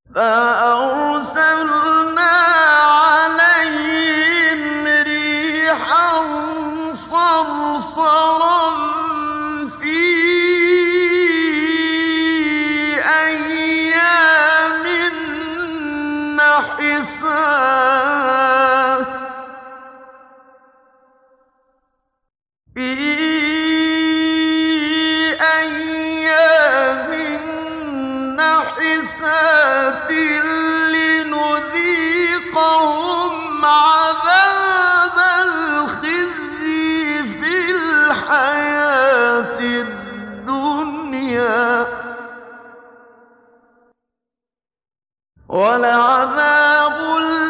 فأرسلنا عليهم ريحا صرصرا في أيام نحسات في أيام نحسات لنذيقهم عذاب الخزي في الحياة الدنيا ولعذاب